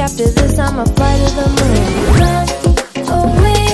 after this I'ma fly to the moon. Run away